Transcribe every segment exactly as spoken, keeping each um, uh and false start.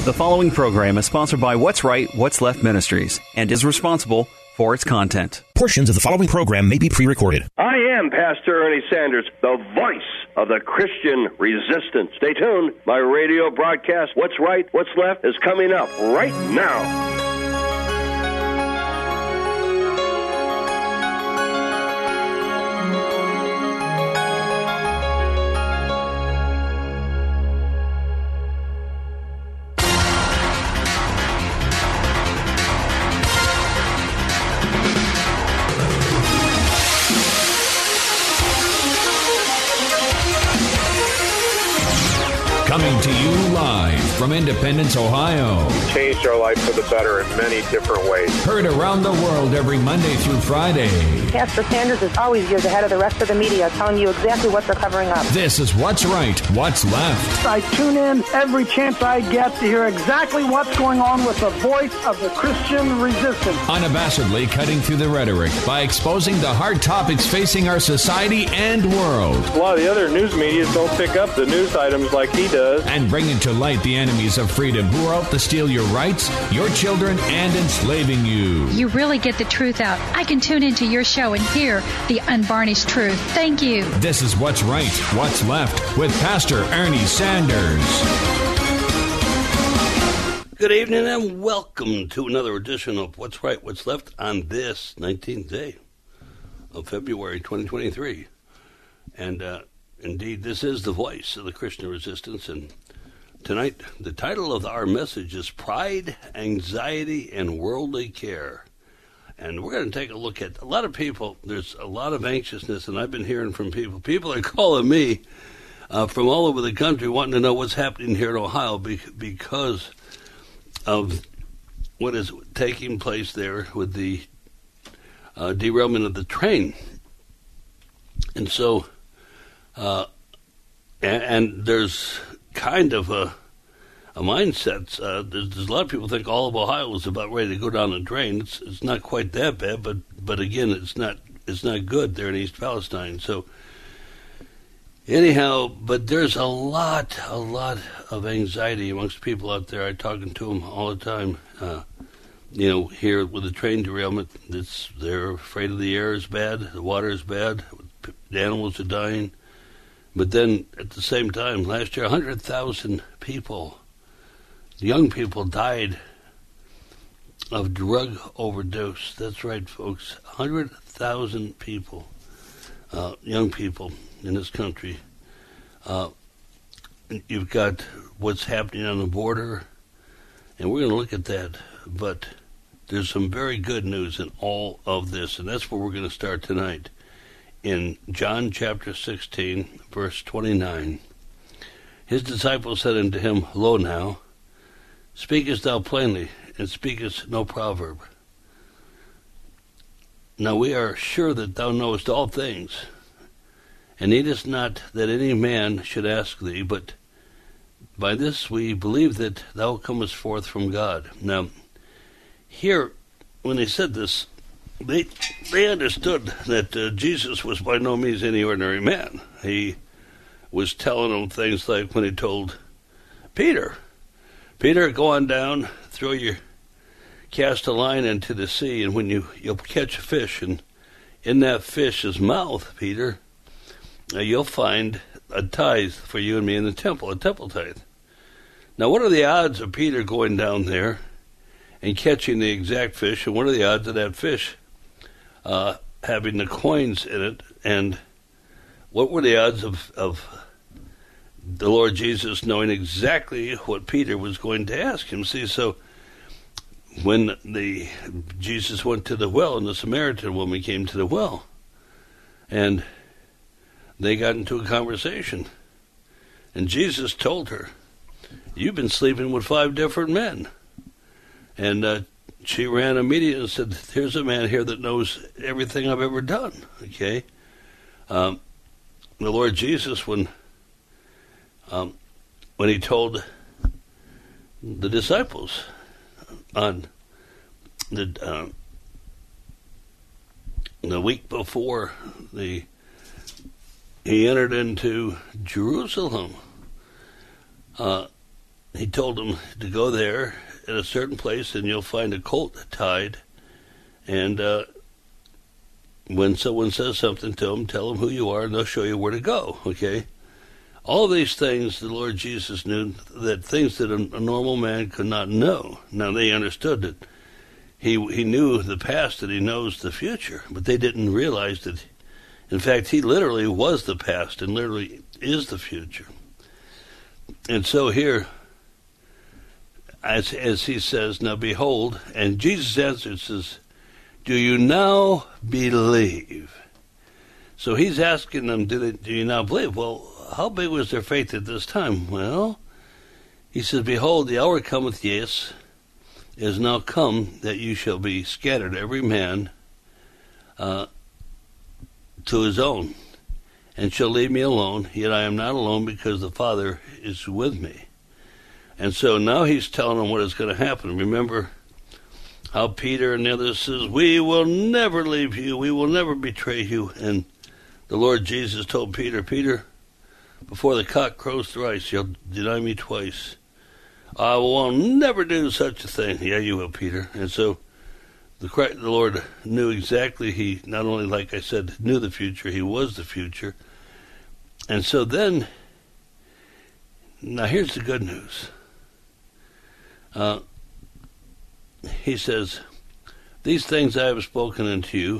The following program is sponsored by What's Right, What's Left Ministries and is responsible for its content. Portions of the following program may be pre-recorded. I am Pastor Ernie Sanders, the voice of the Christian resistance. Stay tuned. My radio broadcast, What's Right, What's Left, is coming up right now. Coming to you live from Independence, Ohio. Changed our life for the better in many different ways. Heard around the world every Monday through Friday. Pastor Sanders is always years ahead of the rest of the media, telling you exactly what they're covering up. This is What's Right, What's Left. I tune in every chance I get to hear exactly what's going on with the voice of the Christian resistance. Unabashedly cutting through the rhetoric by exposing the hard topics facing our society and world. A lot of the other news media don't pick up the news items like he does. And bringing to light the enemies of freedom who are out to steal your rights, your children, and enslaving you. You really get the truth out. I can tune into your show and hear the unvarnished truth. Thank you. This is What's Right, What's Left with Pastor Ernie Sanders. Good evening and welcome to another edition of What's Right, What's Left on this nineteenth day of February twenty twenty-three. And uh, indeed, this is the voice of the Christian resistance. And tonight, the title of our message is Pride, Anxiety, and Worldly Care. And we're going to take a look at a lot of people. There's a lot of anxiousness, and I've been hearing from people. People are calling me uh, from all over the country wanting to know what's happening here in Ohio be- because of what is taking place there with the uh, derailment of the train. And so, uh, and, and there's kind of a, a mindset. Uh, there's, there's a lot of people think all of Ohio is about ready to go down the drain. It's it's not quite that bad, but but again, it's not it's not good there in East Palestine. So anyhow, but there's a lot a lot of anxiety amongst people out there. I'm talking to them all the time. Uh, you know, here with the train derailment, it's they're afraid of the air is bad, the water is bad, the animals are dying. But then, at the same time, last year, one hundred thousand people, young people, died of drug overdose. That's right, folks. one hundred thousand people, uh, young people in this country. Uh, you've got what's happening on the border, and we're going to look at that. But there's some very good news in all of this, and that's where we're going to start tonight. In John chapter sixteen, verse twenty-nine, his disciples said unto him, Lo now, speakest thou plainly, and speakest no proverb. Now we are sure that thou knowest all things, and needest not that any man should ask thee, but by this we believe that thou comest forth from God. Now, here, when they said this, They they understood that uh, Jesus was by no means any ordinary man. He was telling them things like when he told Peter, Peter, go on down, throw your, cast a line into the sea, and when you, you'll catch a fish, and in that fish's mouth, Peter, uh, you'll find a tithe for you and me in the temple, a temple tithe. Now, what are the odds of Peter going down there and catching the exact fish, and what are the odds of that fish Uh, having the coins in it, and what were the odds of, of the Lord Jesus knowing exactly what Peter was going to ask him? See, so when the Jesus went to the well, and the Samaritan woman came to the well, and they got into a conversation, and Jesus told her, you've been sleeping with five different men. And uh, she ran immediately and said, here's a man here that knows everything I've ever done, okay? Um, the Lord Jesus, when um, when he told the disciples on the uh, the week before the he entered into Jerusalem, uh, he told him to go there at a certain place, and you'll find a colt tied. And uh, when someone says something to them, tell them who you are, and they'll show you where to go, okay? All these things the Lord Jesus knew, that things that a, a normal man could not know. Now, they understood that he he knew the past, that he knows the future, but they didn't realize that, in fact, he literally was the past and literally is the future. And so here, as, as he says, now behold, and Jesus answered, says, do you now believe? So he's asking them, do, they, do you now believe? Well, how big was their faith at this time? Well, he says, behold, the hour cometh, yes, is now come, that you shall be scattered, every man uh, to his own, and shall leave me alone, yet I am not alone, because the Father is with me. And so now he's telling them what is going to happen. Remember how Peter and the others says, we will never leave you, we will never betray you. And the Lord Jesus told Peter, Peter, before the cock crows thrice, you'll deny me twice. I will never do such a thing. Yeah, you will, Peter. And so the, the Lord knew exactly, he not only, like I said, knew the future, he was the future. And so then, now here's the good news. Uh, he says, these things I have spoken unto you,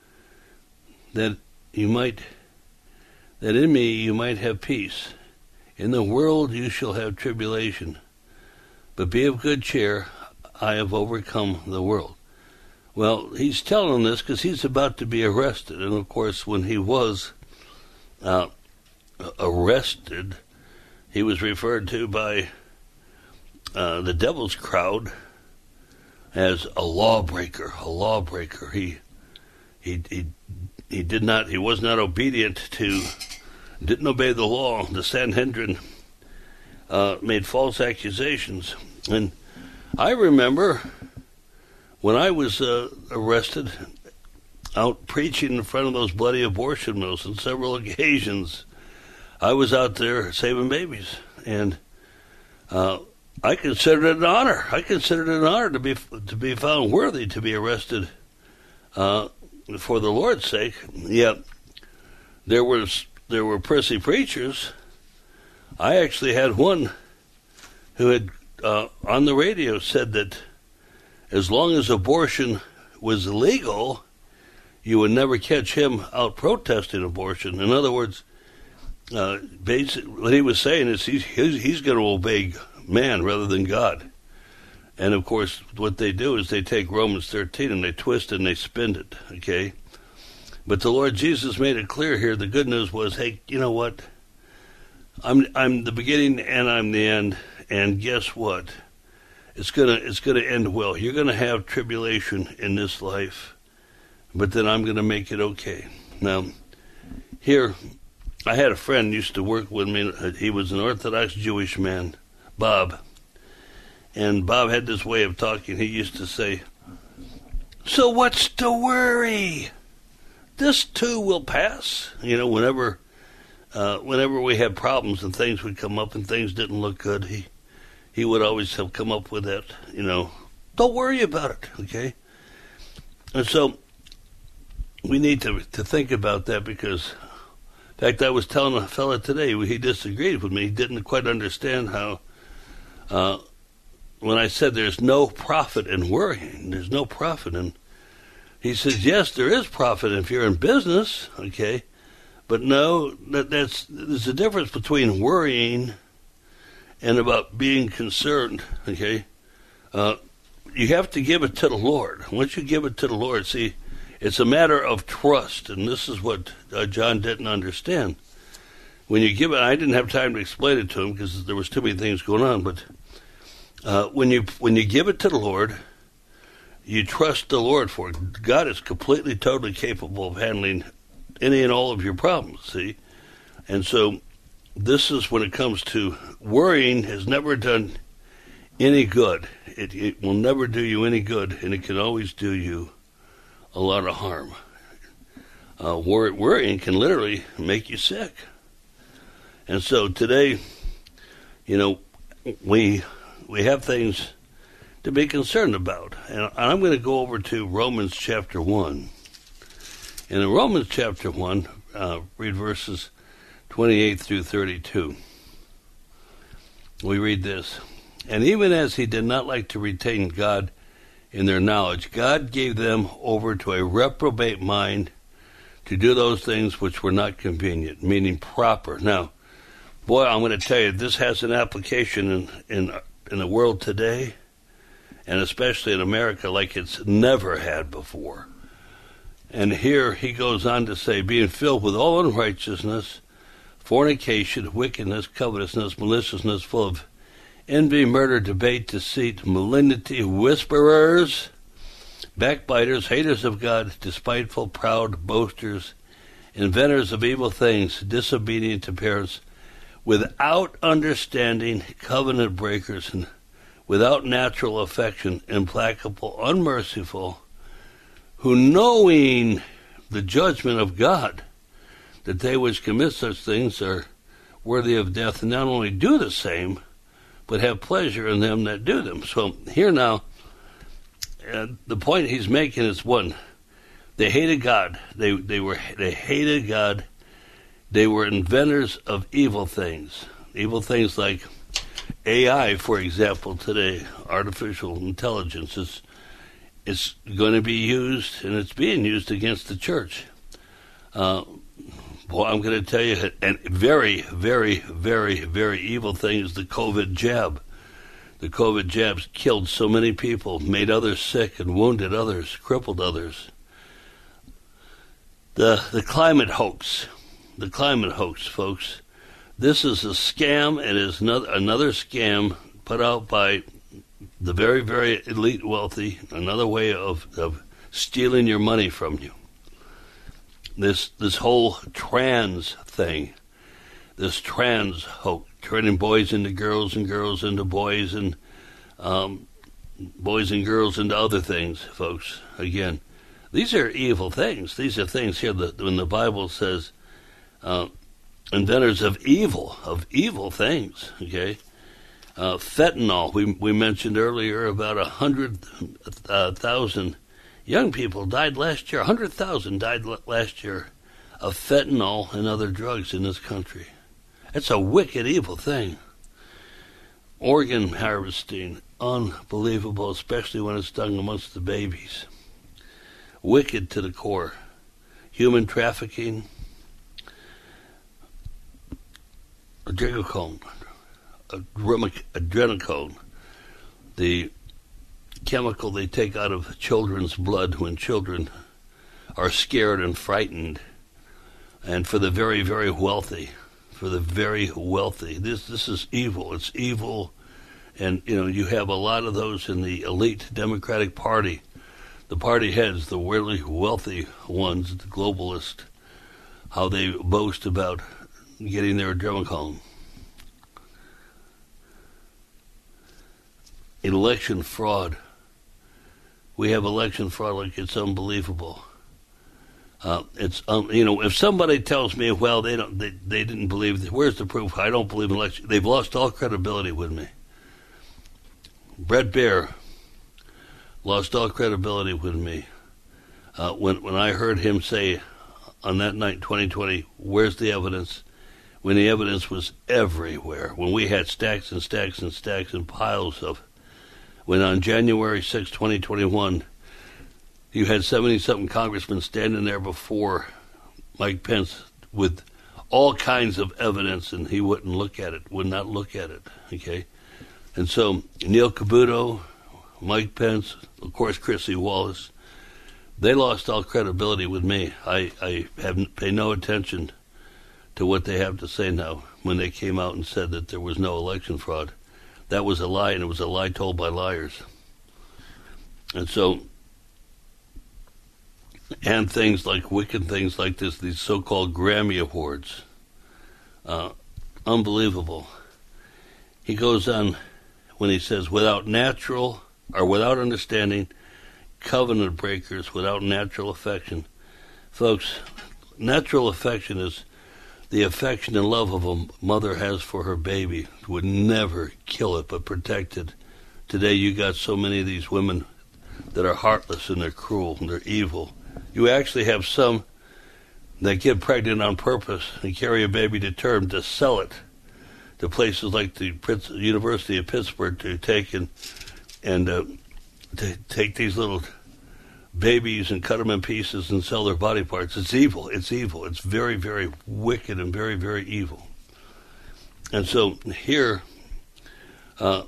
that you might that in me you might have peace. In the world you shall have tribulation, but be of good cheer, I have overcome the world. Well, he's telling them this because he's about to be arrested, and of course when he was uh, arrested, he was referred to by uh, the devil's crowd as a lawbreaker, a lawbreaker. He, he, he, he did not, he was not obedient to, didn't obey the law. The Sanhedrin uh, made false accusations. And I remember when I was uh, arrested, out preaching in front of those bloody abortion mills on several occasions, I was out there saving babies. And uh, I considered it an honor. I considered it an honor to be to be found worthy to be arrested uh, for the Lord's sake. Yet there was there were prissy preachers. I actually had one who had uh, on the radio said that as long as abortion was illegal, you would never catch him out protesting abortion. In other words, uh, basically what he was saying is he's he's, he's going to obey man rather than God. And of course, what they do is they take Romans thirteen and they twist and they spin it, okay? But the Lord Jesus made it clear here. The good news was, hey, you know what? I'm I'm the beginning and I'm the end. And guess what? It's gonna it's gonna end well. You're gonna have tribulation in this life, but then I'm gonna make it okay. Now, here, I had a friend used to work with me. He was an Orthodox Jewish man, Bob. And Bob had this way of talking. He used to say, so what's to worry? This too will pass. You know, whenever uh, whenever we had problems and things would come up and things didn't look good, he, he would always have come up with that, you know, don't worry about it, okay? And so we need to, to think about that because, in fact, I was telling a fella today, he disagreed with me. He didn't quite understand how... Uh, when I said there's no profit in worrying, there's no profit in, he says, yes, there is profit if you're in business, okay, but no, that, that's, there's a difference between worrying and about being concerned, okay. Uh, you have to give it to the Lord. Once you give it to the Lord, see, it's a matter of trust, and this is what uh, John didn't understand. When you give it, I didn't have time to explain it to him because there was too many things going on, but Uh, when you when you give it to the Lord, you trust the Lord for it. God is completely, totally capable of handling any and all of your problems, see? And so this is when it comes to worrying has never done any good. It, it will never do you any good, and it can always do you a lot of harm. Uh, wor- worrying can literally make you sick. And so today, you know, we we have things to be concerned about. And I'm going to go over to Romans chapter one. And in Romans chapter one, uh, read verses twenty-eight through thirty-two. We read this. And even as he did not like to retain God in their knowledge, God gave them over to a reprobate mind to do those things which were not convenient, meaning proper. Now, boy, I'm going to tell you, this has an application in, in, in the world today, and especially in America, like it's never had before. And here he goes on to say, being filled with all unrighteousness, fornication, wickedness, covetousness, maliciousness, full of envy, murder, debate, deceit, malignity, whisperers, backbiters, haters of God, despiteful, proud, boasters, inventors of evil things, disobedient to parents, without understanding, covenant breakers, and without natural affection, implacable, unmerciful, who knowing the judgment of God, that they which commit such things are worthy of death, and not only do the same, but have pleasure in them that do them. So here now, uh, the point he's making is one: they hated God. They they were they hated God. They were inventors of evil things. Evil things like A I, for example, today, artificial intelligence is is going to be used, and it's being used against the church. Uh, Well, I'm going to tell you, a very, very, very, very evil thing is the COVID jab. The COVID jabs killed so many people, made others sick, and wounded others, crippled others. The the climate hoax, the climate hoax, folks. This is a scam. It is another, another scam put out by the very, very elite wealthy, another way of, of stealing your money from you. This this whole trans thing, this trans hoax, turning boys into girls and girls into boys and um, boys and girls into other things, folks. Again, these are evil things. These are things here that when the Bible says uh, inventors of evil, of evil things, okay? Uh, fentanyl, we, we mentioned earlier about a hundred uh, thousand young people died last year. one hundred thousand died l- last year of fentanyl and other drugs in this country. It's a wicked, evil thing. Organ harvesting, unbelievable, especially when it's done amongst the babies. Wicked to the core. Human trafficking. Adrenochrome. Adrenochrome. The chemical they take out of children's blood when children are scared and frightened, and for the very, very wealthy, for the very wealthy. This this is evil. It's evil, and you know you have a lot of those in the elite Democratic Party, the party heads, the really wealthy ones, the globalists, how they boast about getting their adrenochrome. Election fraud. We have election fraud like it's unbelievable. Uh, it's um, you know, if somebody tells me, well, they don't, they, they didn't believe. Where's the proof? I don't believe in election. They've lost all credibility with me. Bret Baier lost all credibility with me uh, when when I heard him say on that night, twenty twenty, "Where's the evidence?" When the evidence was everywhere. When we had stacks and stacks and stacks and piles of. When on January sixth, twenty twenty-one, you had seventy-something congressmen standing there before Mike Pence with all kinds of evidence, and he wouldn't look at it, would not look at it, okay? And so Neil Cavuto, Mike Pence, of course Chrissy Wallace, they lost all credibility with me. I, I have pay no attention to what they have to say now when they came out and said that there was no election fraud. That was a lie, and it was a lie told by liars. And so, and things like wicked things like this, these so-called Grammy Awards, uh, unbelievable. He goes on when he says, without natural, or without understanding, covenant breakers, without natural affection. Folks, natural affection is the affection and love of a mother has for her baby, would never kill it but protect it. Today you got so many of these women that are heartless and they're cruel and they're evil. You actually have some that get pregnant on purpose and carry a baby to term to sell it to places like the Prince, University of Pittsburgh to take and, and uh, to take these little babies and cut them in pieces and sell their body parts. It's evil. It's evil. It's very, very wicked and very, very evil. And so here, uh,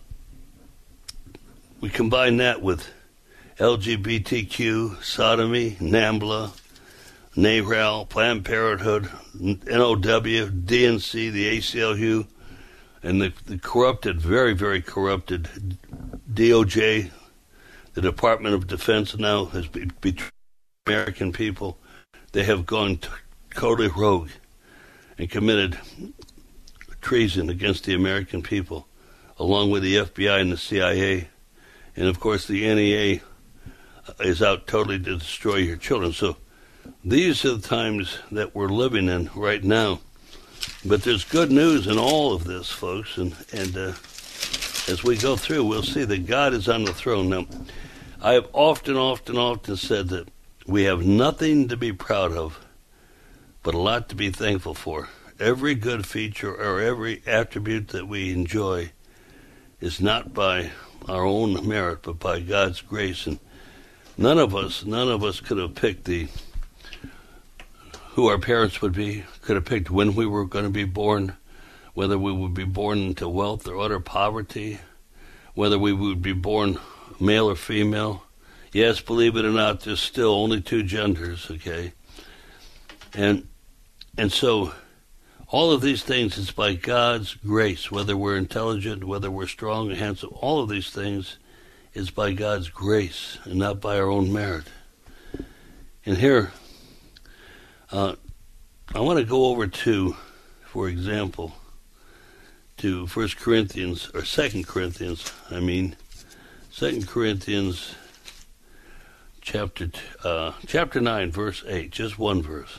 we combine that with L G B T Q, sodomy, NAMBLA, NARAL, Planned Parenthood, N O W, D N C, the A C L U, and the, the corrupted, very, very corrupted D O J. The Department of Defense now has betrayed American people. They have gone t- totally rogue and committed treason against the American people, along with the F B I and the C I A. And, of course, the N E A is out totally to destroy your children. So these are the times that we're living in right now. But there's good news in all of this, folks, and, and uh, as we go through, we'll see that God is on the throne. Now, I have often, often, often said that we have nothing to be proud of, but a lot to be thankful for. Every good feature or every attribute that we enjoy is not by our own merit, but by God's grace. And none of us, none of us could have picked the who our parents would be, could have picked when we were going to be born, whether we would be born into wealth or utter poverty, whether we would be born male or female. Yes, believe it or not, there's still only two genders, okay? And and so all of these things is by God's grace, whether we're intelligent, whether we're strong and handsome, all of these things is by God's grace and not by our own merit. And here, uh, I want to go over to, for example, to First Corinthians, or Second Corinthians, I mean, Second Corinthians chapter uh, chapter nine, verse eight, just one verse.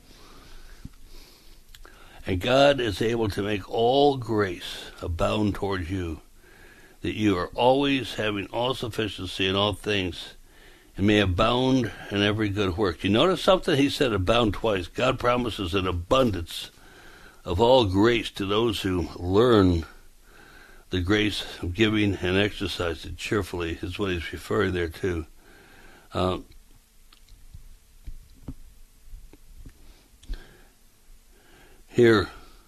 And God is able to make all grace abound toward you, that you are always having all sufficiency in all things, and may abound in every good work. You notice something? He said abound twice. God promises an abundance of all grace to those who learn the grace of giving and exercise it cheerfully, is what he's referring there to. Uh, here,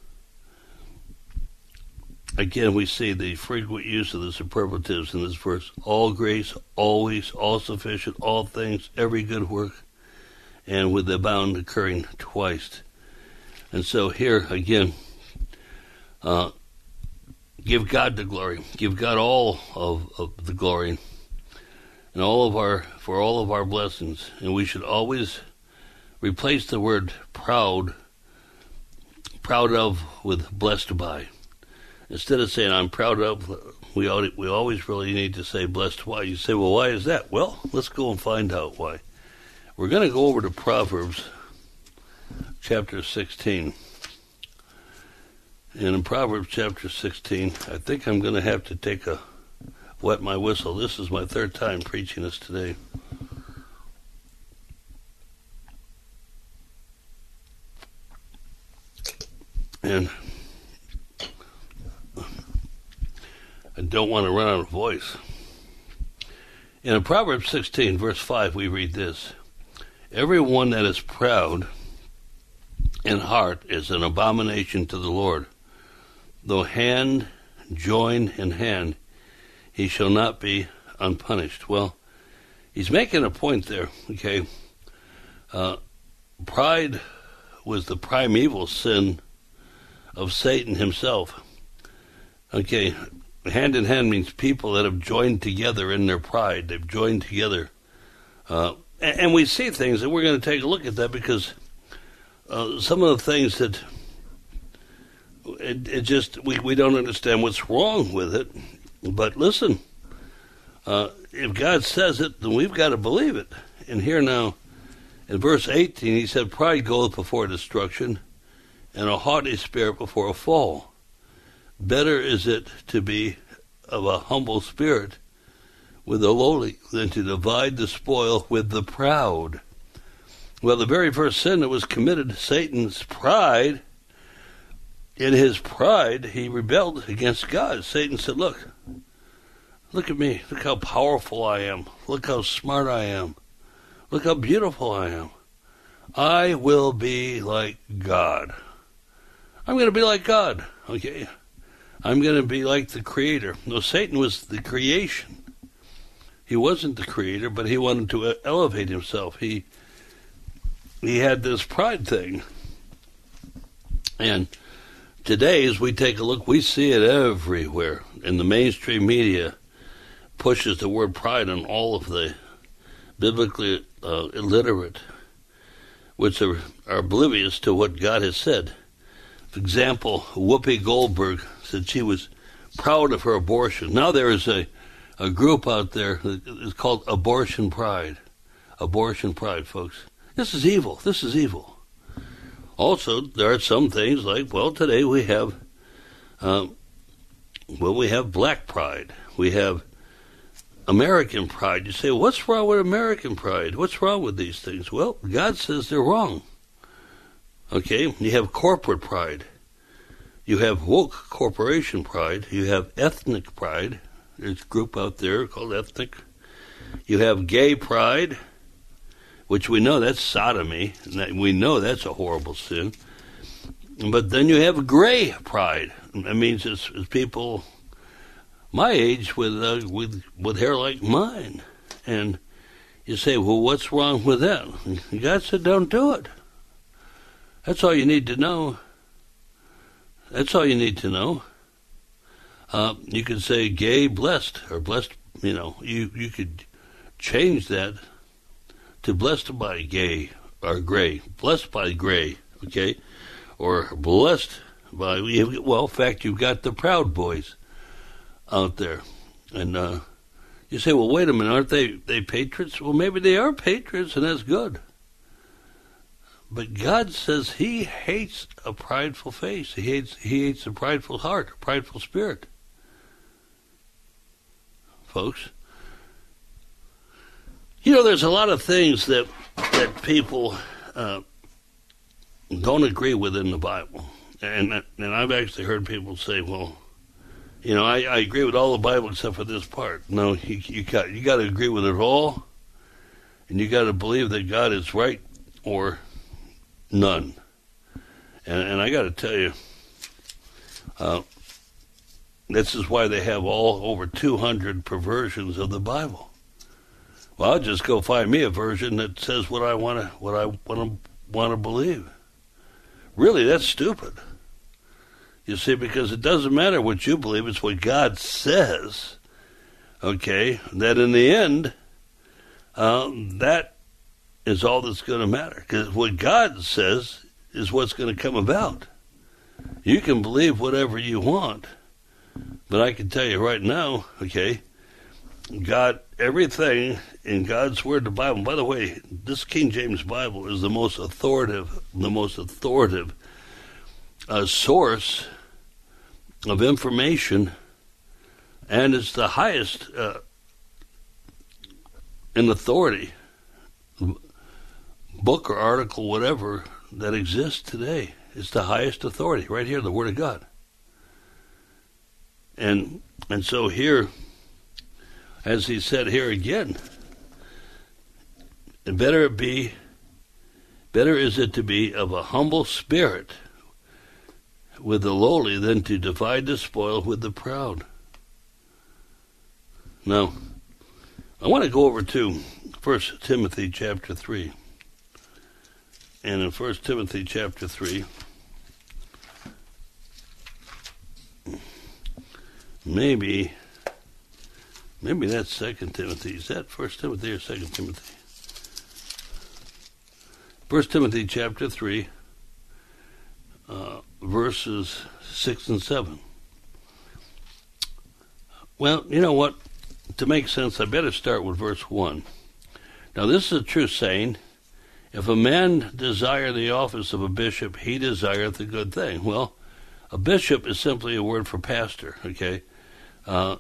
again, we see the frequent use of the superlatives in this verse. All grace, always, all sufficient, all things, every good work, and with the abound occurring twice. And so here, again, uh, give God the glory. Give God all of, of the glory and all of our for all of our blessings. And we should always replace the word proud, proud of, with blessed by. Instead of saying I'm proud of, we ought, we always really need to say blessed by. You say, well, why is that? Well, let's go and find out why. We're going to go over to Proverbs chapter sixteen. And in Proverbs chapter sixteen, I think I'm going to have to take a wet my whistle. This is my third time preaching this today. And I don't want to run out of voice. In Proverbs sixteen, verse five, we read this: everyone that is proud in heart is an abomination to the Lord. Though hand join in hand, he shall not be unpunished. Well, he's making a point there, okay? Uh, pride was the primeval sin of Satan himself. Okay, hand in hand means people that have joined together in their pride. They've joined together. Uh, and, and we see things, and we're going to take a look at that because uh, some of the things that it, it just, we, we don't understand what's wrong with it. But listen, uh, if God says it, then we've got to believe it. And here now, in verse eighteen, he said, pride goeth before destruction, and a haughty spirit before a fall. Better is it to be of a humble spirit with the lowly than to divide the spoil with the proud. Well, the very first sin that was committed, Satan's pride, in his pride, he rebelled against God. Satan said, look, look at me. Look how powerful I am. Look how smart I am. Look how beautiful I am. I will be like God. I'm going to be like God, okay? I'm going to be like the Creator. No, Satan was the creation. He wasn't the Creator, but he wanted to elevate himself. He he had this pride thing. And today, as we take a look, we see it everywhere. And the mainstream media pushes the word pride on all of the biblically uh, illiterate, which are, are oblivious to what God has said. For example, Whoopi Goldberg said she was proud of her abortion. Now there is a, a group out there that is called Abortion Pride. Abortion Pride, folks. This is evil. This is evil. Also, there are some things like, well, today we have, um, well, we have black pride. We have American pride. You say, what's wrong with American pride? What's wrong with these things? Well, God says they're wrong. Okay, you have corporate pride. You have woke corporation pride. You have ethnic pride. There's a group out there called ethnic. You have gay pride, which we know that's sodomy. And we know that's a horrible sin. But then you have gray pride. That means it's, it's people my age with uh, with with hair like mine. And you say, well, what's wrong with that? God said, don't do it. That's all you need to know. That's all you need to know. Uh, you could say gay blessed, or blessed, you know, you, you could change that to blessed by gay, or gray, blessed by gray, okay? Or blessed by, well, in fact, you've got the Proud Boys out there. And uh, you say, well, wait a minute, aren't they, they patriots? Well, maybe they are patriots, and that's good. But God says he hates a prideful face. He hates he hates a prideful heart, a prideful spirit. Folks, you know, there's a lot of things that that people uh, don't agree with in the Bible. And and I've actually heard people say, well, you know, I, I agree with all the Bible except for this part. No, you, you got you got to agree with it all, and you got to believe that God is right or none. And, and I got to tell you, uh, this is why they have all over two hundred perversions of the Bible. Well, I'll just go find me a version that says what I want to what I want to want to believe. Really, that's stupid. You see, because it doesn't matter what you believe; it's what God says. Okay, that in the end, uh, that is all that's going to matter. Because what God says is what's going to come about. You can believe whatever you want, but I can tell you right now, okay, God, everything in God's Word, the Bible. By the way, this King James Bible is the most authoritative, the most authoritative uh, source of information, and it's the highest uh, in authority, book or article, whatever, that exists today. It's the highest authority, right here, the Word of God. And and so here, as he said here again, better it be, better is it to be of a humble spirit with the lowly than to divide the spoil with the proud. Now, I want to go over to First Timothy chapter three. And in First Timothy chapter three, maybe, maybe that's Second Timothy. Is that First Timothy or Second Timothy? First Timothy chapter three, uh, verses six and seven. Well, you know what? To make sense, I better start with verse one. Now, this is a true saying, If a man desire the office of a bishop, he desireth a good thing. Well, a bishop is simply a word for pastor, okay? Uh,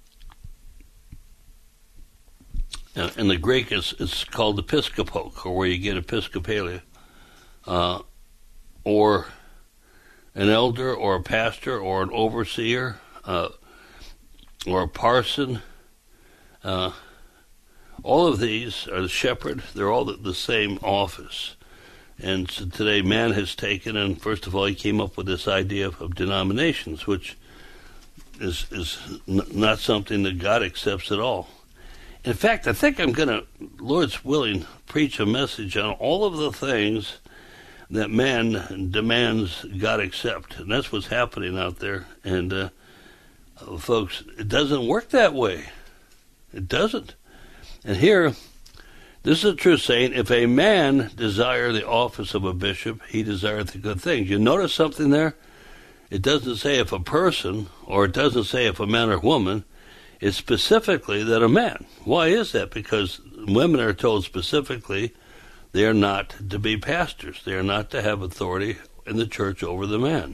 in the Greek, it's, it's called episkopos, or where you get episcopalia, uh, or an elder, or a pastor, or an overseer, uh, or a parson. Uh, all of these are the shepherd. They're all the, the same office. And so today man has taken, and first of all, he came up with this idea of, of denominations, which is, is n- not something that God accepts at all. In fact, I think I'm going to, Lord's willing, preach a message on all of the things that man demands God accept. And that's what's happening out there. And, uh, folks, it doesn't work that way. It doesn't. And here, this is a true saying, if a man desire the office of a bishop, he desireth the good things. You notice something there? It doesn't say if a person, or it doesn't say if a man or woman. It's specifically that a man. Why is that? Because women are told specifically they are not to be pastors. They are not to have authority in the church over the man.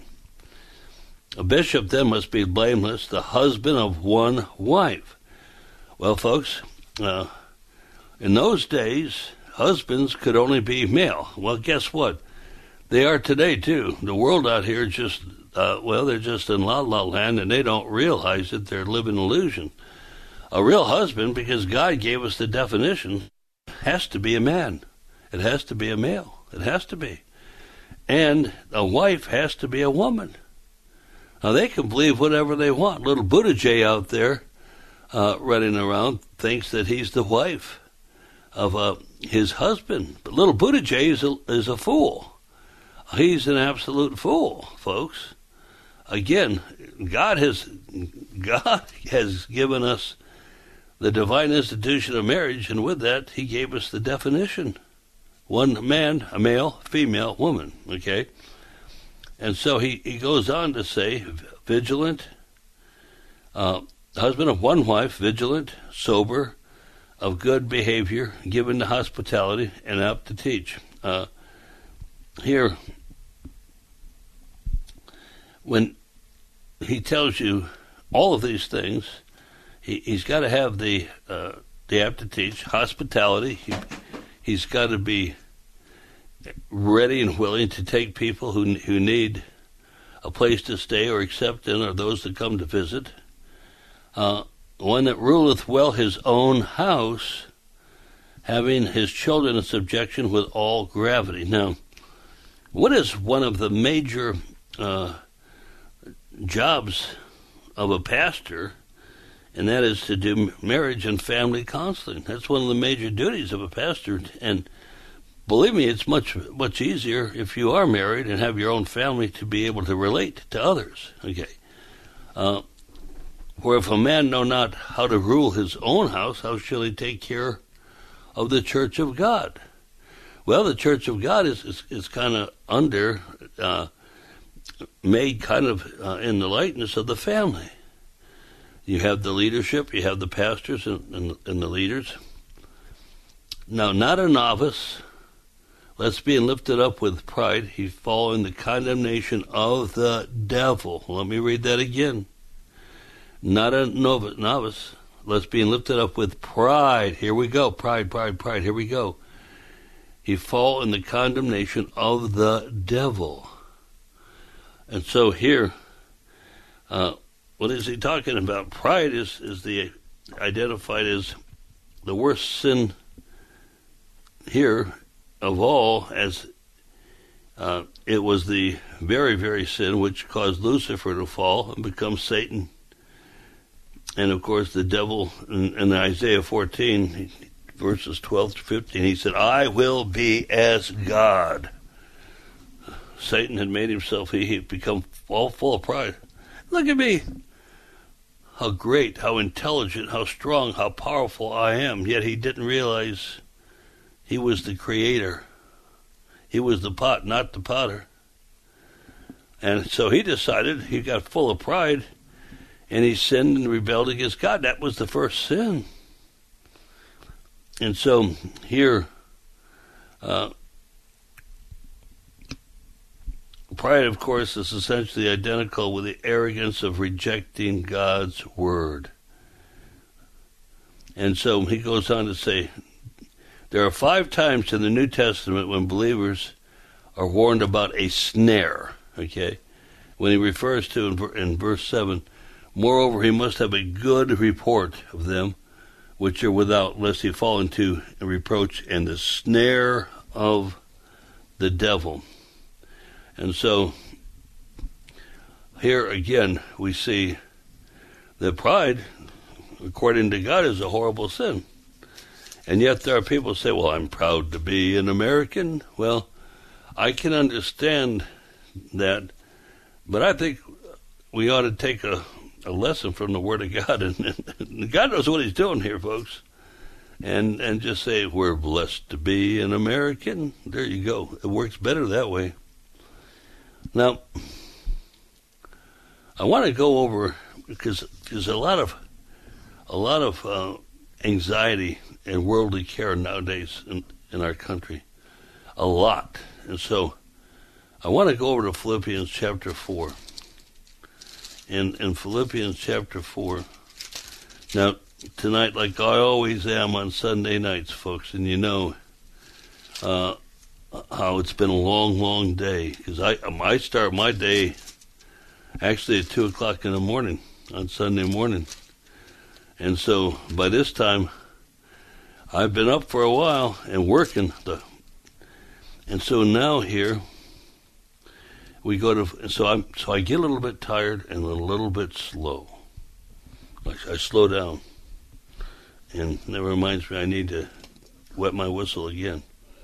A bishop then must be blameless, the husband of one wife. Well, folks, uh, in those days, husbands could only be male. Well, guess what? They are today, too. The world out here just, uh, well, they're just in la-la land, and they don't realize that they're living illusion. A real husband, because God gave us the definition, has to be a man. It has to be a male. It has to be. And a wife has to be a woman. Now, they can believe whatever they want. Little Buttigieg out there uh, running around thinks that he's the wife of uh, his husband. But little Buttigieg is a, is a fool. He's an absolute fool, folks. Again, God has God has given us the divine institution of marriage, and with that, he gave us the definition. One man, a male, female, woman, okay? And so he, he goes on to say, vigilant, uh, husband of one wife, vigilant, sober, of good behavior, given to hospitality, and apt to teach. Uh, here, when he tells you all of these things, he, he's got to have the uh, the apt to teach, hospitality. He, he's got to be ready and willing to take people who who need a place to stay or accept in, or those that come to visit. Uh, one that ruleth well his own house, having his children in subjection with all gravity. Now, what is one of the major uh, jobs of a pastor? And that is to do marriage and family counseling. That's one of the major duties of a pastor. And believe me, it's much much easier if you are married and have your own family to be able to relate to others. Okay. Uh, for if a man know not how to rule his own house, how shall he take care of the church of God? Well, the church of God is is, is kind of under, uh, made kind of uh, in the likeness of the family. You have the leadership, you have the pastors and, and, and the leaders. Now, not a novice, lest being lifted up with pride, he fall in the condemnation of the devil. Let me read that again. Not a novice, novice, lest being lifted up with pride. Here we go, pride, pride, pride, here we go. He fall in the condemnation of the devil. And so here, uh, what is he talking about? Pride is, is the identified as the worst sin here of all, as uh, it was the very, very sin which caused Lucifer to fall and become Satan. And of course, the devil in, in Isaiah fourteen, verses twelve to fifteen, he said, I will be as God. Satan had made himself, he had become all full of pride. Look at me. How great, how intelligent, how strong, how powerful I am. Yet he didn't realize he was the creator. He was the pot, not the potter. And so he decided, he got full of pride, and he sinned and rebelled against God. That was the first sin. And so here, uh, pride, of course, is essentially identical with the arrogance of rejecting God's word. And so he goes on to say, there are five times in the New Testament when believers are warned about a snare, okay? When he refers to, in, in verse seven, moreover, he must have a good report of them which are without, lest he fall into a reproach and the snare of the devil. And so, here again, we see that pride, according to God, is a horrible sin. And yet there are people who say, well, I'm proud to be an American. Well, I can understand that, but I think we ought to take a, a lesson from the Word of God. And, and God knows what he's doing here, folks. And, and just say, we're blessed to be an American. There you go. It works better that way. Now, I want to go over, because there's a lot of, a lot of uh, anxiety and worldly care nowadays in, in our country. A lot. And so I want to go over to Philippians chapter four. In, in Philippians chapter four. Now, tonight, like I always am on Sunday nights, folks, and you know uh, how it's been a long, long day. Because I, I start my day actually at two o'clock in the morning on Sunday morning. And so by this time, I've been up for a while and working. The, and so now here, we go to, so I'm, so I get a little bit tired and a little bit slow. Like I slow down. And that reminds me I need to wet my whistle again.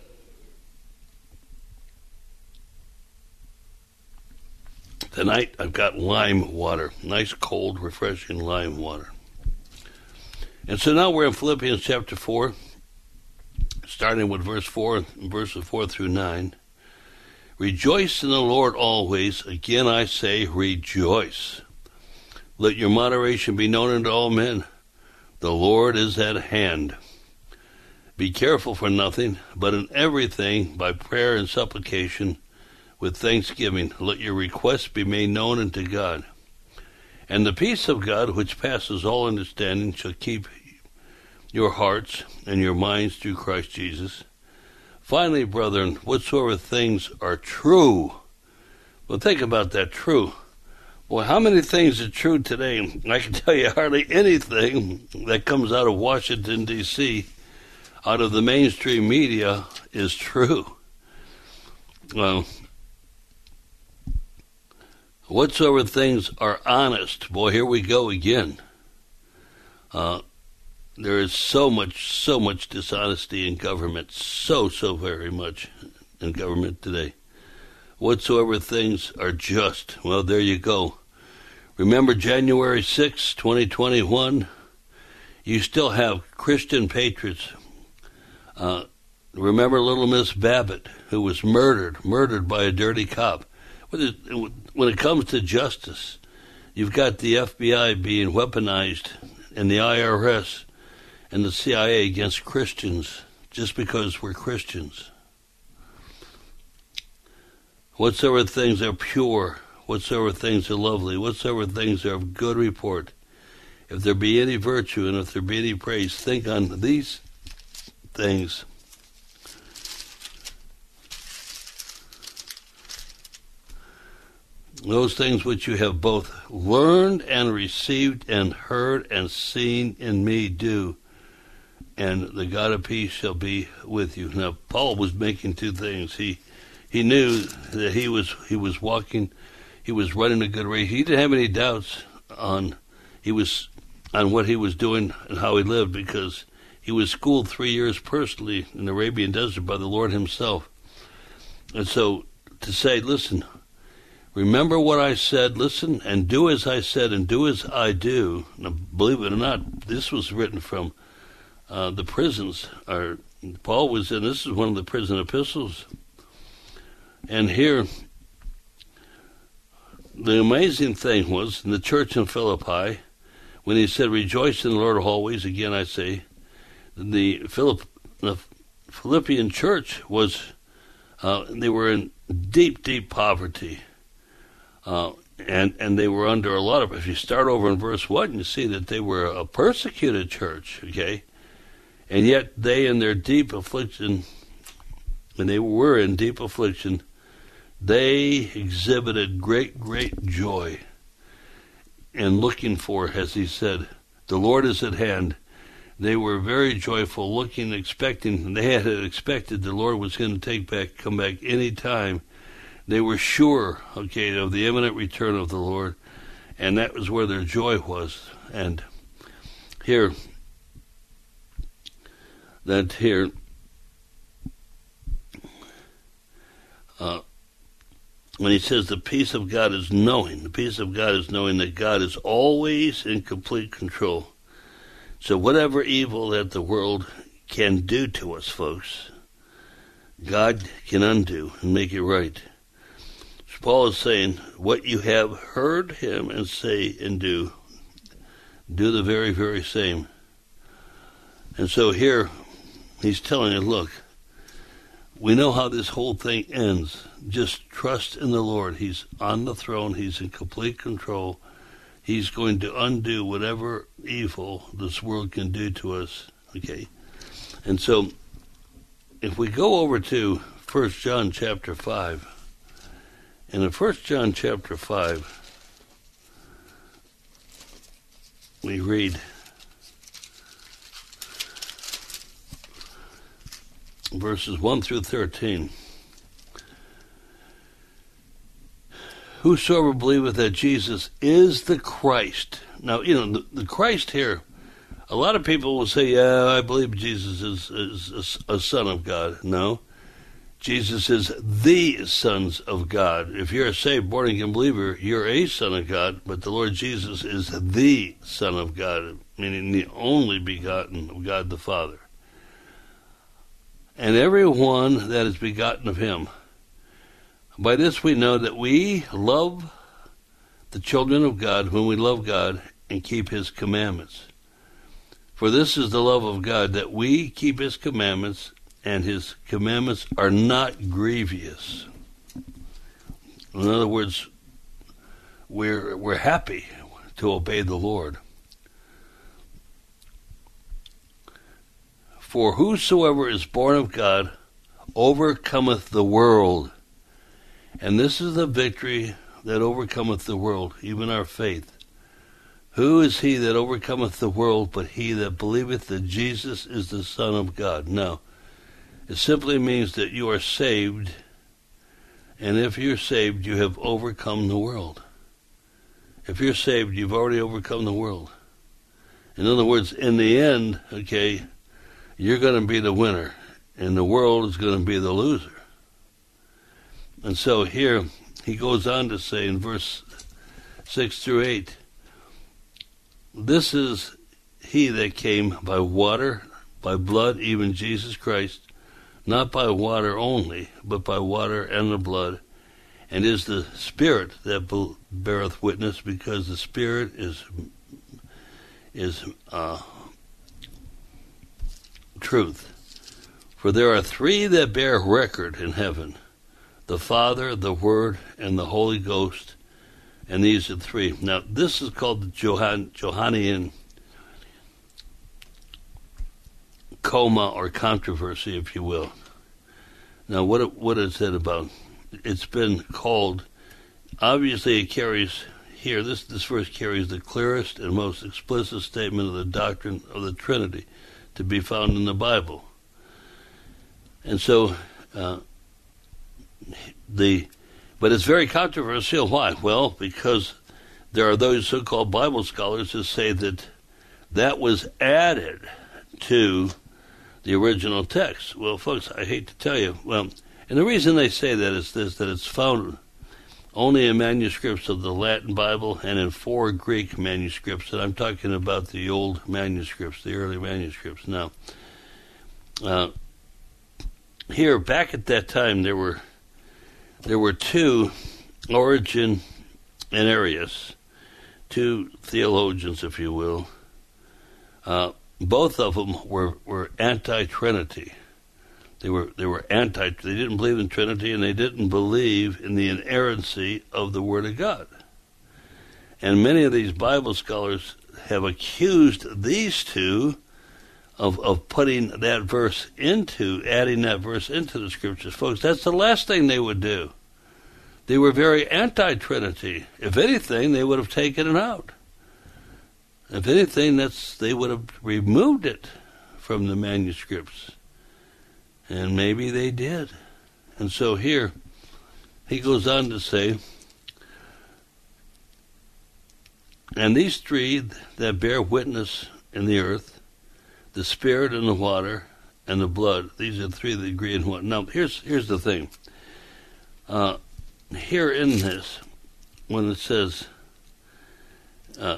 Tonight I've got lime water. Nice, cold, refreshing lime water. And so now we're in Philippians chapter four, starting with verse four, verses four through nine. Rejoice in the Lord always. Again I say, rejoice. Let your moderation be known unto all men. The Lord is at hand. Be careful for nothing, but in everything, by prayer and supplication, with thanksgiving, let your requests be made known unto God. And the peace of God, which passes all understanding, shall keep your hearts and your minds through Christ Jesus. Finally, brethren, whatsoever things are true. Well, think about that, true. Boy, how many things are true today? I can tell you hardly anything that comes out of Washington, D C, out of the mainstream media, is true. Well, whatsoever things are honest. Boy, here we go again. Uh, there is so much, so much dishonesty in government. So, so very much in government today. Whatsoever things are just. Well, there you go. Remember January sixth, twenty twenty-one? You still have Christian patriots. Uh, remember little Miss Babbitt, who was murdered, murdered by a dirty cop. When it comes to justice, you've got the F B I being weaponized and the I R S and the C I A against Christians just because we're Christians. Whatsoever things are pure, whatsoever things are lovely, whatsoever things are of good report, if there be any virtue and if there be any praise, think on these things. Those things which you have both learned and received and heard and seen in me do, and the God of peace shall be with you. Now, Paul was making two things. He he knew that he was he was walking, he was running a good race. He didn't have any doubts on he was on what he was doing and how he lived, because he was schooled three years personally in the Arabian desert by the Lord himself. And so to say, listen, remember what I said, listen, and do as I said, and do as I do. Now, believe it or not, this was written from uh, the prisons. Or Paul was in, this is one of the prison epistles. And here, the amazing thing was, in the church in Philippi, when he said, rejoice in the Lord always, again I say, the, Philipp, the Philippian church was, uh, they were in deep, deep poverty. Uh, and, and they were under a lot of, if you start over in verse one, you see that they were a persecuted church, okay? And yet they, in their deep affliction, when they were in deep affliction, they exhibited great, great joy in looking for, as he said, the Lord is at hand. They were very joyful, looking, expecting, they had expected the Lord was going to take back, come back any time. They were sure, okay, of the imminent return of the Lord, and that was where their joy was. And here, that here, uh, when he says the peace of God is knowing, the peace of God is knowing that God is always in complete control. So whatever evil that the world can do to us, folks, God can undo and make it right. So Paul is saying, what you have heard him and say and do, do the very, very same. And so here, he's telling you, look, we know how this whole thing ends. Just trust in the Lord. He's on the throne. He's in complete control. He's going to undo whatever evil this world can do to us. Okay? And so, if we go over to First John chapter five, and in First John chapter five, we read verses one through thirteen. Whosoever believeth that Jesus is the Christ. Now, you know, the, the Christ here, a lot of people will say, yeah, I believe Jesus is, is a, a son of God. No. Jesus is the sons of God. If you're a saved, born-again believer, you're a son of God, but the Lord Jesus is the Son of God, meaning the only begotten of God the Father. And everyone that is begotten of him. By this we know that we love the children of God when we love God and keep his commandments. For this is the love of God, that we keep his commandments, and his commandments are not grievous. In other words, we're we're happy to obey the Lord. For whosoever is born of God overcometh the world. And this is the victory that overcometh the world, even our faith. Who is he that overcometh the world but he that believeth that Jesus is the Son of God? Now, it simply means that you are saved, and if you're saved, you have overcome the world. If you're saved, you've already overcome the world. In other words, in the end, okay, you're going to be the winner, and the world is going to be the loser. And so here, he goes on to say in verse six through eight, this is he that came by water, by blood, even Jesus Christ, not by water only, but by water and the blood, and is the Spirit that beareth witness, because the Spirit is is uh, truth. For there are three that bear record in heaven, the Father, the Word, and the Holy Ghost, and these are three. Now, this is called the Johann, Johannine coma or controversy, if you will. Now, what what is it about? It's been called, obviously it carries here, this, this verse carries the clearest and most explicit statement of the doctrine of the Trinity to be found in the Bible. And so, uh, the, but it's very controversial. Why? Well, because there are those so-called Bible scholars who say that that was added to the original text. Well, folks, I hate to tell you. Well, and the reason they say that is this, that it's found only in manuscripts of the Latin Bible and in four Greek manuscripts, and I'm talking about the old manuscripts, the early manuscripts. Now, uh, here, back at that time, there were there were two, Origen and Arius, two theologians, if you will. Uh, both of them were, were anti-Trinity. They were they were anti. They didn't believe in Trinity, and they didn't believe in the inerrancy of the Word of God. And many of these Bible scholars have accused these two of of putting that verse into, adding that verse into the Scriptures. Folks, that's the last thing they would do. They were very anti-Trinity. If anything, they would have taken it out. If anything, that's they would have removed it from the manuscripts. And maybe they did. And so here, he goes on to say, and these three that bear witness in the earth, the spirit and the water and the blood, these are three that agree in one. Now, here's here's the thing. Uh, here in this, when it says uh,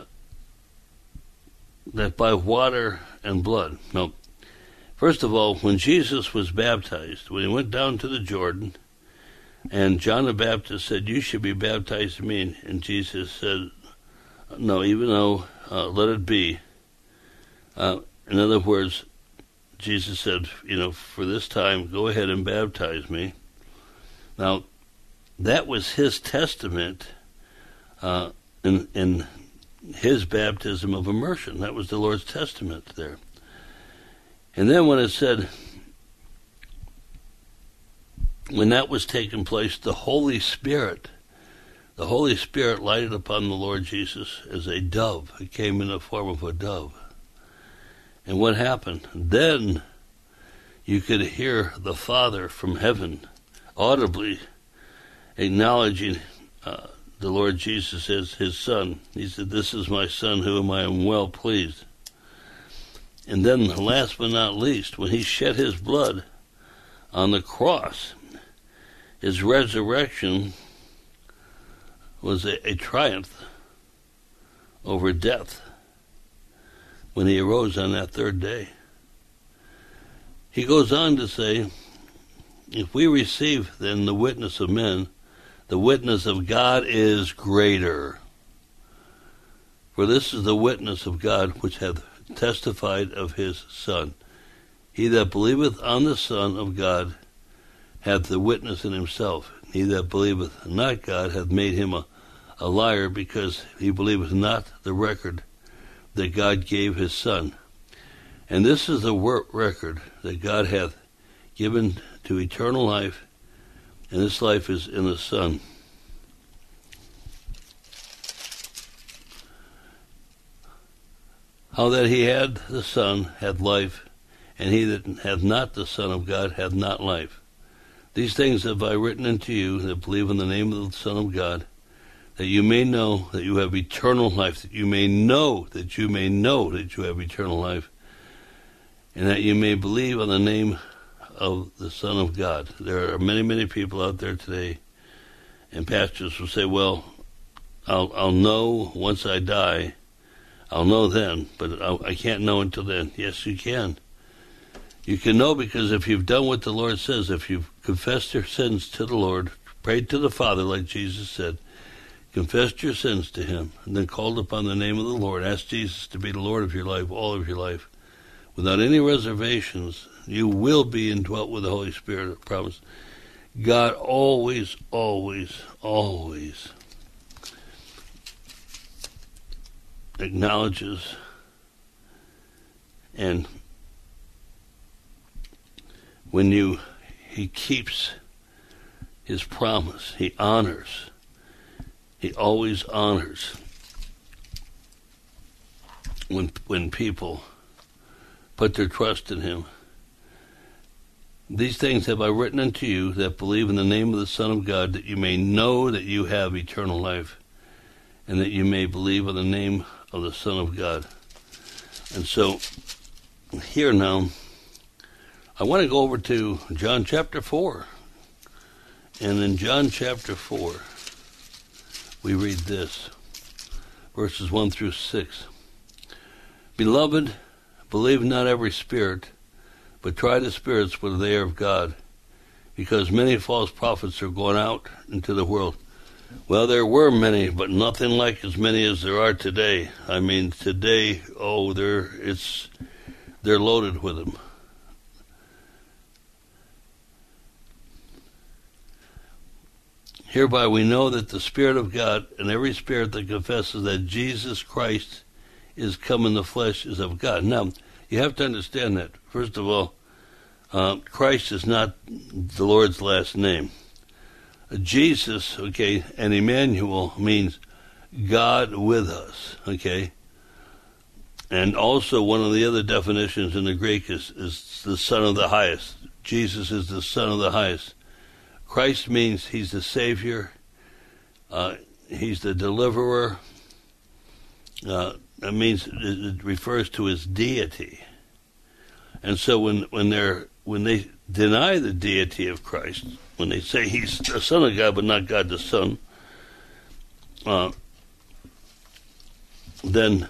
that by water and blood, no. First of all, when Jesus was baptized, when he went down to the Jordan, and John the Baptist said, "You should be baptized in me," and Jesus said, "No, even though, uh, let it be." Uh, in other words, Jesus said, you know, for this time, go ahead and baptize me. Now, that was his testament uh, in, in his baptism of immersion. That was the Lord's testament there. And then when it said, when that was taking place, the Holy Spirit, the Holy Spirit lighted upon the Lord Jesus as a dove. It came in the form of a dove. And what happened? Then you could hear the Father from heaven audibly acknowledging uh, the Lord Jesus as his Son. He said, "This is my Son, whom I am well pleased." And then, last but not least, when he shed his blood on the cross, his resurrection was a, a triumph over death when he arose on that third day. He goes on to say, if we receive then the witness of men, the witness of God is greater. For this is the witness of God which hath testified of his Son. He that believeth on the Son of God hath the witness in himself. He that believeth not God hath made him a, a liar, because he believeth not the record that God gave his Son. And this is the wor- record that God hath given to eternal life, and this life is in the Son. How that he had the Son hath life, and he that hath not the Son of God hath not life. These things have I written unto you that believe in the name of the Son of God, that you may know that you have eternal life, that you may know that you may know that you have eternal life, and that you may believe on the name of the Son of God. There are many, many people out there today, and pastors will say, well, I'll, I'll know once I die. I'll know then, but I'll, I can't know until then. Yes, you can. You can know because if you've done what the Lord says, if you've confessed your sins to the Lord, prayed to the Father like Jesus said, confessed your sins to him, and then called upon the name of the Lord, asked Jesus to be the Lord of your life, all of your life, without any reservations, you will be indwelt with the Holy Spirit, I promise. God always, always, always acknowledges and when you he keeps his promise, he honors. He always honors when when people put their trust in him. These things have I written unto you that believe in the name of the Son of God, that you may know that you have eternal life, and that you may believe in the name of the Son of God. And so, here now, I want to go over to John chapter four. And in John chapter four, we read this, verses one through six. Beloved, believe not every spirit, but try the spirits whether they are of God, because many false prophets are going out into the world. Well, there were many, but nothing like as many as there are today. I mean, today, oh, they're it's they're loaded with them. Hereby we know that the Spirit of God, and every spirit that confesses that Jesus Christ is come in the flesh is of God. Now, you have to understand that. First of all, uh, Christ is not the Lord's last name. Uh, Jesus, okay, and Emmanuel means God with us, okay? And also one of the other definitions in the Greek is, is the Son of the Highest. Jesus is the Son of the Highest. Christ means he's the Savior. Uh, he's the Deliverer. Uh, that means it refers to his deity. And so when, when they're when they deny the deity of Christ, when they say he's the Son of God but not God the Son, uh, then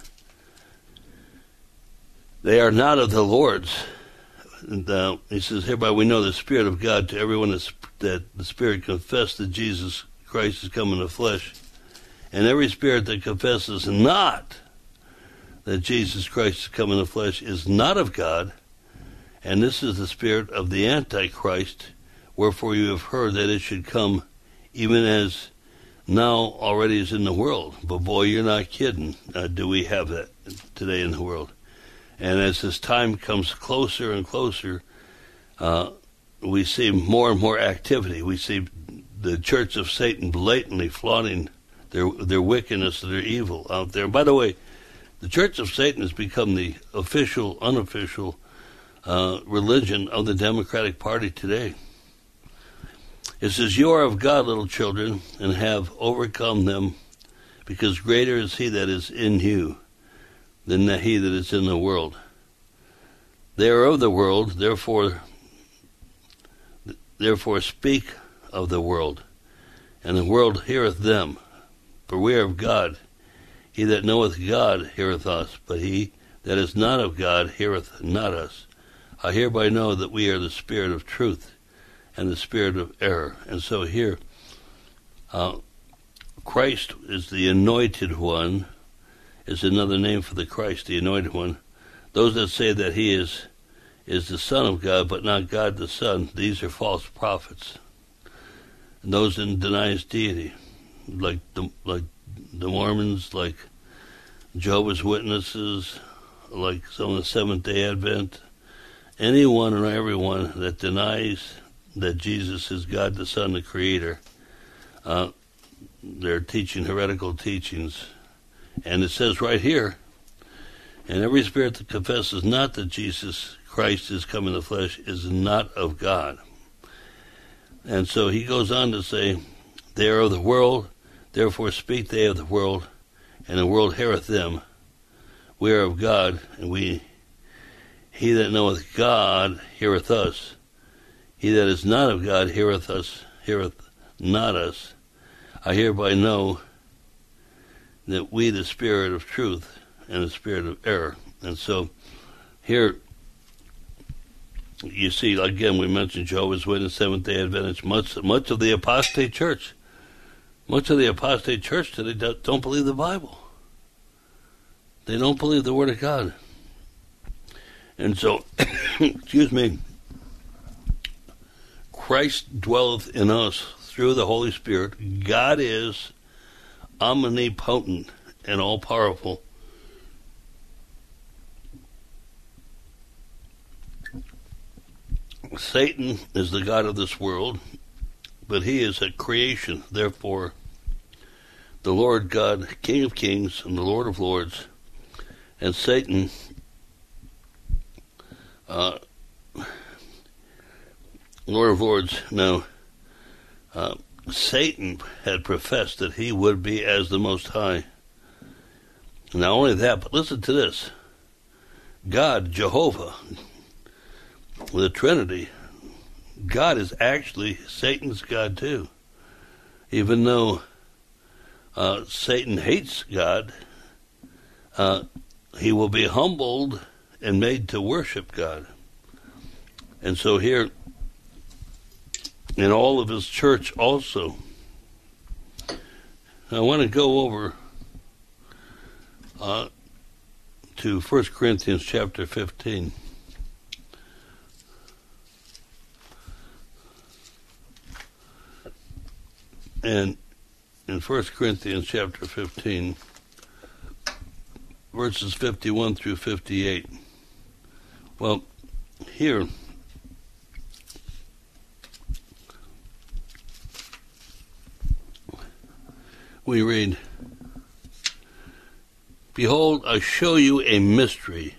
they are not of the Lord's. And, uh, he says, hereby we know the Spirit of God to everyone that's, that the Spirit confessed that Jesus Christ is come in the flesh. And every spirit that confesses not that Jesus Christ is come in the flesh is not of God. And this is the spirit of the Antichrist, wherefore you have heard that it should come, even as now already is in the world. But boy, you're not kidding. Uh, do we have that today in the world? And as this time comes closer and closer, uh, we see more and more activity. We see the Church of Satan blatantly flaunting their their wickedness, their evil out there. And by the way, the Church of Satan has become the official, unofficial uh, religion of the Democratic Party today. It says, you are of God, little children, and have overcome them, because greater is he that is in you than he that is in the world. They are of the world, therefore therefore speak of the world, and the world heareth them. For we are of God. He that knoweth God heareth us, but he that is not of God heareth not us. I hereby know that we are the spirit of truth and the spirit of error. And so here, uh, Christ is the anointed one, is another name for the Christ, the anointed one. Those that say that he is is the Son of God, but not God the Son, these are false prophets. And those that deny his deity, like the like the Mormons, like Jehovah's Witnesses, like some of the Seventh-day Advent, anyone and everyone that denies that Jesus is God the Son, the Creator, uh, they're teaching heretical teachings. And it says right here, and every spirit that confesses not that Jesus Christ is come in the flesh is not of God. And so he goes on to say, they are of the world, therefore speak they of the world, and the world heareth them. We are of God, and we, he that knoweth God heareth us. He that is not of God heareth us, heareth not us. I hereby know that we, the spirit of truth and the spirit of error. And so here you see, again, we mentioned Jehovah's Witness, Seventh-day Adventist, much much of the apostate church. Much of the apostate church today don't believe the Bible. They don't believe the Word of God. And so, excuse me, Christ dwelleth in us through the Holy Spirit. God is omnipotent and all-powerful. Satan is the god of this world, but he is a creation. Therefore, the Lord God, King of kings and the Lord of lords, and Satan, uh, Lord of lords. Now, uh, Satan had professed that he would be as the Most High. Not only that, but listen to this. God, Jehovah, the Trinity, God is actually Satan's God too. Even though uh, Satan hates God, uh, he will be humbled and made to worship God. And so here, in all of his church also, I want to go over uh, to First Corinthians chapter fifteen. And in First Corinthians chapter fifteen, verses fifty-one through fifty-eight. Well, here, we read, "Behold, I show you a mystery.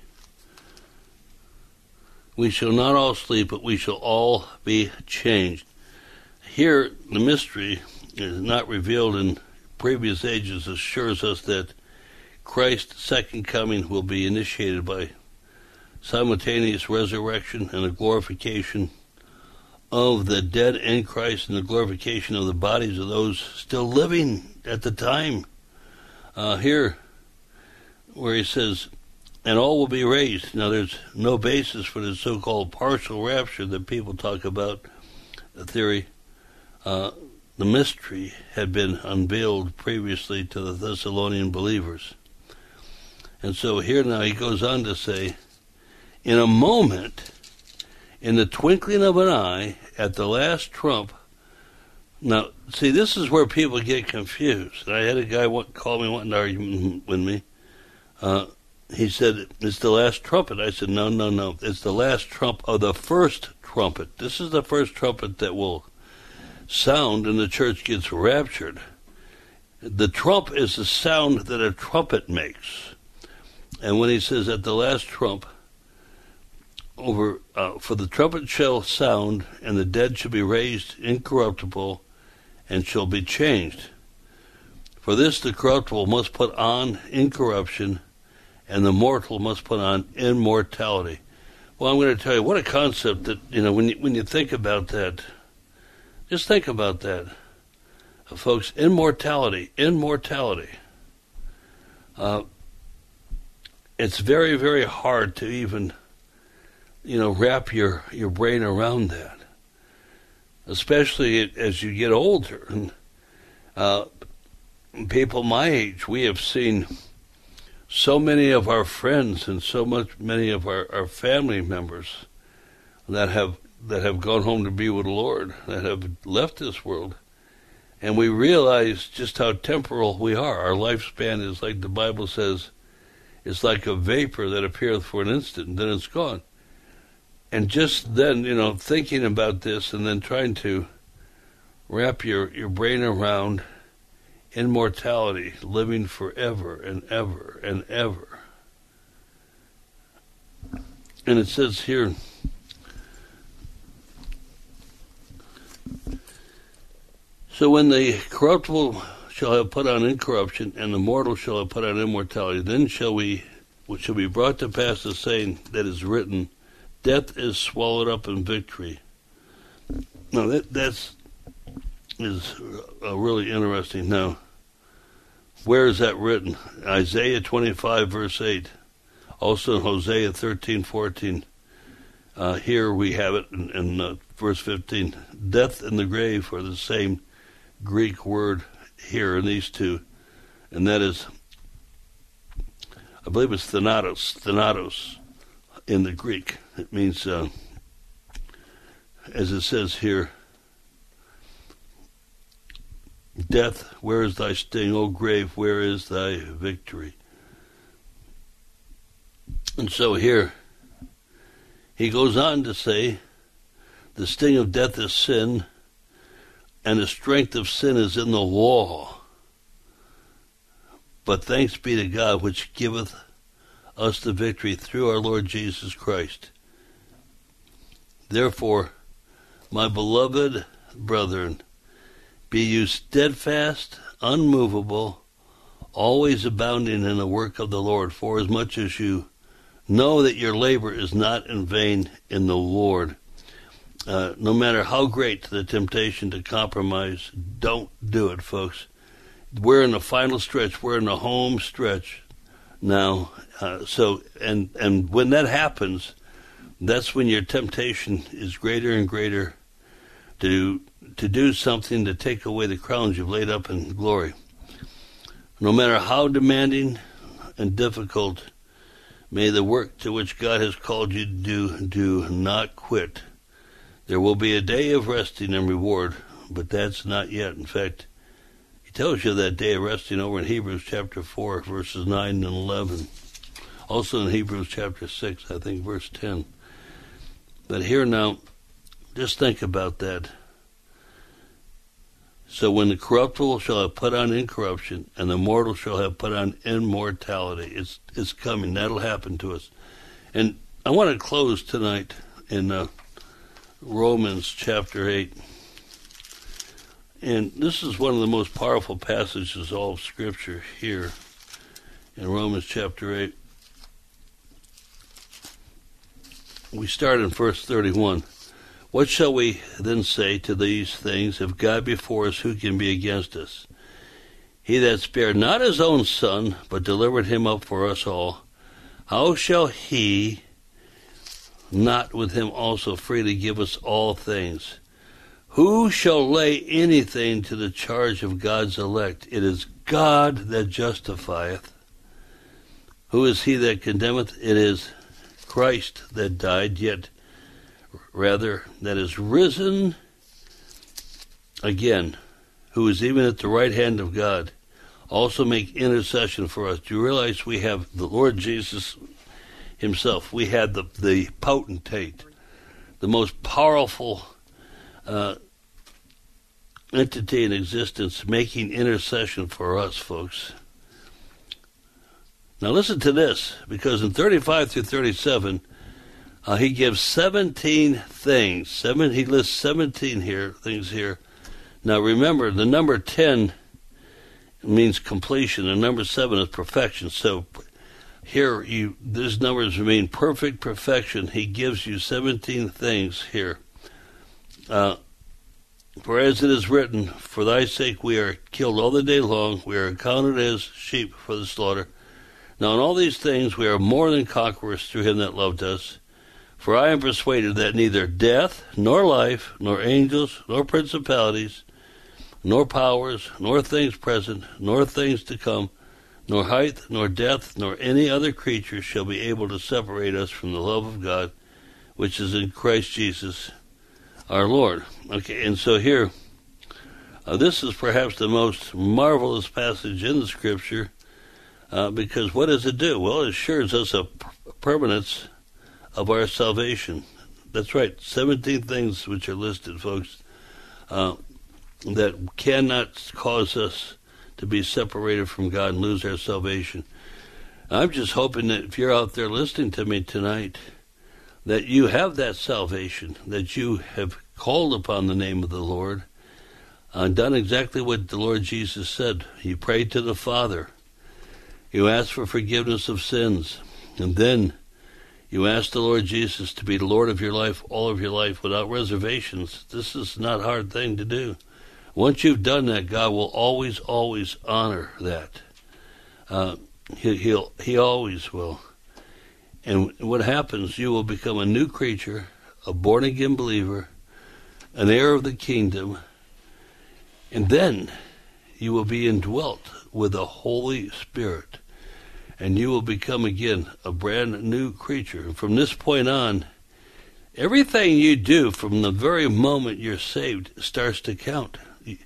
We shall not all sleep, but we shall all be changed." Here, the mystery is not revealed in previous ages, assures us that Christ's second coming will be initiated by simultaneous resurrection and the glorification of the dead in Christ and the glorification of the bodies of those still living at the time. Uh, here, where he says, "And all will be raised." Now, there's no basis for the so-called partial rapture that people talk about, the theory. Uh, the mystery had been unveiled previously to the Thessalonian believers. And so here now he goes on to say, "In a moment, in the twinkling of an eye, at the last trump." Now, see, this is where people get confused. I had a guy call me wanting to argue with me. Uh, he said, "It's the last trumpet." I said, no, no, no. It's the last trump of the first trumpet. This is the first trumpet that will sound and the church gets raptured. The trump is the sound that a trumpet makes. And when he says at the last trump, over uh, for the trumpet shall sound, and the dead shall be raised incorruptible, and shall be changed. For this the corruptible must put on incorruption, and the mortal must put on immortality. Well, I'm going to tell you, what a concept that, you know, when you, when you think about that, just think about that. Uh, folks, immortality, immortality. Uh, it's very, very hard to even, you know, wrap your, your brain around that, especially as you get older. And uh, people my age, we have seen so many of our friends and so much many of our, our family members that have that have gone home to be with the Lord, that have left this world. And we realize just how temporal we are. Our lifespan is, like the Bible says, it's like a vapor that appeareth for an instant, and then it's gone. And just then, you know, thinking about this and then trying to wrap your, your brain around immortality, living forever and ever and ever. And it says here, "So when the corruptible shall have put on incorruption, and the mortal shall have put on immortality, then shall we, which shall be brought to pass the saying that is written, death is swallowed up in victory." Now that that's is uh, really interesting. Now, where is that written? Isaiah twenty-five, verse eight. Also in Hosea thirteen, fourteen. Uh, here we have it in, in uh, verse fifteen. Death and the grave are the same Greek word here in these two, and that is, I believe it's thanatos, thanatos in the Greek. It means, uh, as it says here, death, where is thy sting? O grave, where is thy victory? And so here, he goes on to say, the sting of death is sin, and the strength of sin is in the law. But thanks be to God, which giveth us the victory through our Lord Jesus Christ. Therefore, my beloved brethren, be you steadfast, unmovable, always abounding in the work of the Lord, forasmuch as you know that your labor is not in vain in the Lord. Uh, no matter how great the temptation to compromise, don't do it, folks. We're in the final stretch. We're in the home stretch now. Uh, so, and and when that happens, that's when your temptation is greater and greater to to do something to take away the crowns you've laid up in glory. No matter how demanding and difficult, may the work to which God has called you to do, do not quit. There will be a day of resting and reward, but that's not yet. In fact, tells you that day of resting over in Hebrews chapter four, verses nine and eleven. Also in Hebrews chapter six, I think, verse ten. But here now, just think about that. So when the corruptible shall have put on incorruption, and the mortal shall have put on immortality. It's it's coming. That'll happen to us. And I want to close tonight in uh, Romans chapter eight. And this is one of the most powerful passages of all of Scripture here in Romans chapter eight. We start in verse thirty-one. What shall we then say to these things? If God be for us, who can be against us? He that spared not his own Son, but delivered him up for us all, how shall he not with him also freely give us all things? Who shall lay anything to the charge of God's elect? It is God that justifieth. Who is he that condemneth? It is Christ that died, yet rather that is risen again, who is even at the right hand of God, also make intercession for us. Do you realize we have the Lord Jesus himself? We had the, the potentate, the most powerful uh, entity in existence making intercession for us, folks. Now listen to this, because in thirty-five through thirty-seven, uh, he gives seventeen things. Seven, he lists seventeen here things here. Now remember, the number ten means completion, and number seven is perfection. So here, you these numbers mean perfect perfection. He gives you seventeen things here. Uh, For as it is written, for thy sake we are killed all the day long, we are accounted as sheep for the slaughter. Now in all these things we are more than conquerors through him that loved us. For I am persuaded that neither death, nor life, nor angels, nor principalities, nor powers, nor things present, nor things to come, nor height, nor depth, nor any other creature shall be able to separate us from the love of God, which is in Christ Jesus our Lord. Okay, and so here, uh, this is perhaps the most marvelous passage in the Scripture, uh, because what does it do? Well, it assures us a permanence of our salvation. That's right, seventeen things which are listed, folks, uh, that cannot cause us to be separated from God and lose our salvation. I'm just hoping that if you're out there listening to me tonight, that you have that salvation, that you have called upon the name of the Lord, and done exactly what the Lord Jesus said. You prayed to the Father. You asked for forgiveness of sins. And then you asked the Lord Jesus to be the Lord of your life, all of your life, without reservations. This is not a hard thing to do. Once you've done that, God will always, always honor that. Uh, he, he'll, he always will. And what happens, you will become a new creature, a born-again believer, an heir of the kingdom, and then you will be indwelt with the Holy Spirit, and you will become again a brand new creature. And from this point on, everything you do from the very moment you're saved starts to count.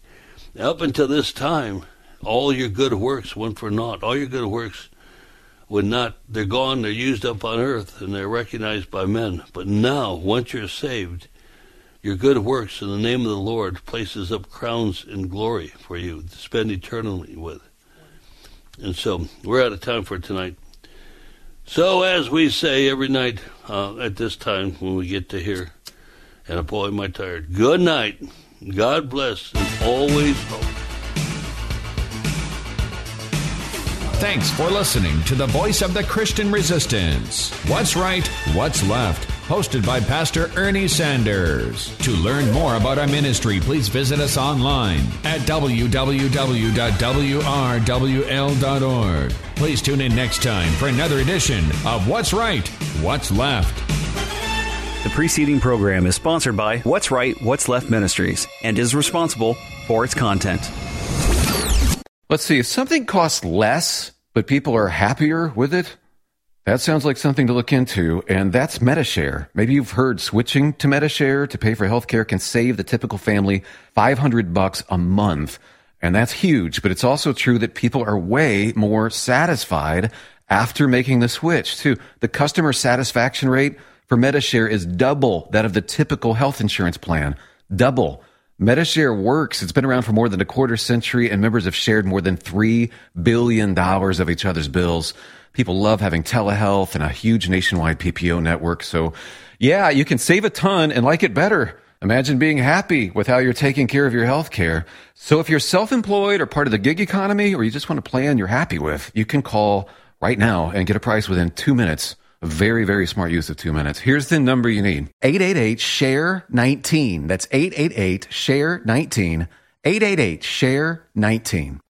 Up until this time, all your good works went for naught. All your good works would not, they're gone, they're used up on earth, and they're recognized by men. But now, once you're saved, your good works in the name of the Lord places up crowns in glory for you to spend eternally with. And so, we're out of time for tonight. So, as we say every night uh, at this time when we get to here, and boy, am I tired. Good night. God bless, and always hope. Thanks for listening to the Voice of the Christian Resistance. What's Right, What's Left? Hosted by Pastor Ernie Sanders. To learn more about our ministry, please visit us online at w w w dot w r w l dot org. Please tune in next time for another edition of What's Right, What's Left. The preceding program is sponsored by What's Right, What's Left Ministries and is responsible for its content. Let's see, if something costs less, but people are happier with it, that sounds like something to look into, and that's Medi-Share. Maybe you've heard switching to Medi-Share to pay for healthcare can save the typical family five hundred bucks a month. And that's huge, but it's also true that people are way more satisfied after making the switch, too. The customer satisfaction rate for Medi-Share is double that of the typical health insurance plan. Double. Medi-Share works. It's been around for more than a quarter century, and members have shared more than three billion dollars of each other's bills. People love having telehealth and a huge nationwide P P O network. So, yeah, you can save a ton and like it better. Imagine being happy with how you're taking care of your health care. So if you're self-employed or part of the gig economy, or you just want a plan you're happy with, you can call right now and get a price within two minutes. A very, very smart use of two minutes. Here's the number you need. eight eight eight, S H A R E nineteen. That's eight eight eight, S H A R E nineteen. eight eight eight, S H A R E nineteen.